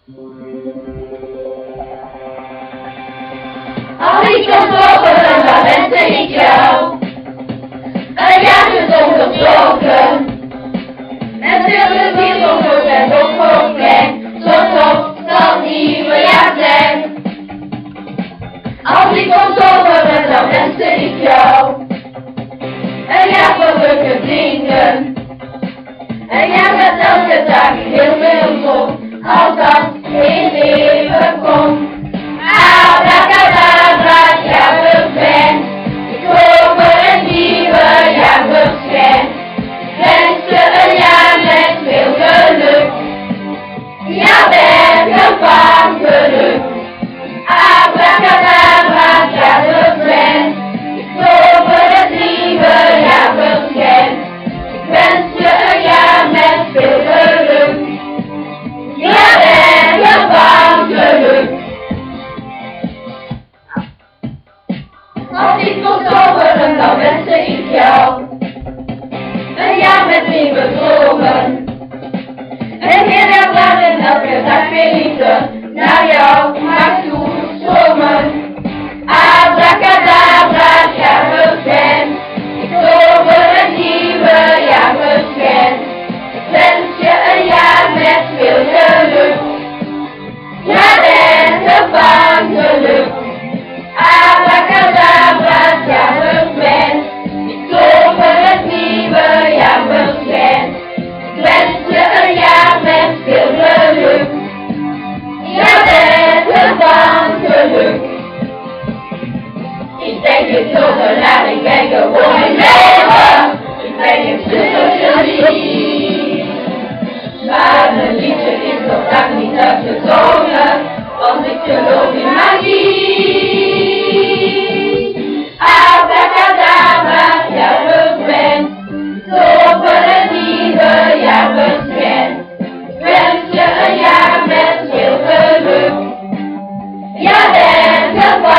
Als ik kan zorgen, dan wens ik jou een jaar zonder zorgen. Met veel plezier zonder en ook klein, zo tof zal nieuwe jaar zijn. Als ik kan zorgen, dan wens ik jou een jaar van leuke dingen. Een jaar met elke dag heel veel zon, als dat geen leven komt. Abracadabra, ja we zijn, ik hoop een nieuwe jaar verschijnt. Wens je een jaar met veel geluk, ja ben je van geluk. Abracadabra, ja we zijn, ik hoop het nieuwe jaar verschijnt. Ik wens je een jaar met veel geluk, ja ben je van geluk. Als ik wil zorgen, dan wens ik jou een jaar met nieuwe dromen. Een heel jaar lang en elke dag weer liefde naar jou mag toestromen. Abracadabra, ja we zijn, ik hoop een nieuwe jaar verschijnt. Ik wens je een jaar met veel geluk, ja ben je van geluk. Abracadabra, ja we zijn, ik hoop het nieuwe jaar verschijnt. Ik wens je een jaar met veel geluk, ja ben je van geluk. Ik denk het zonder naar, ik ben gewoon een leven. Ik ben je super lief. Maar mijn liedje is nog lang niet uitgezongen, want ik geloof in magie. Abracadabra, ja we zijn, hopen het nieuwe jaar verschijnt. Ik wens je een jaar met veel geluk, ja ben je van